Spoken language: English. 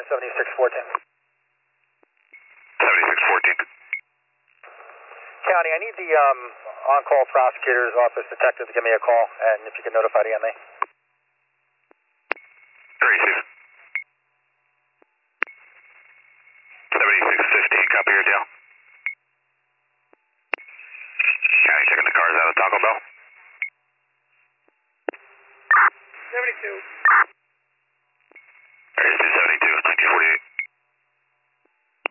7614. 7614. County, I need the on-call prosecutor's office detective to give me a call, and if you can notify the MA. Receive. 7615, copy your deal. County checking the cars out of Taco Bell. 72. This is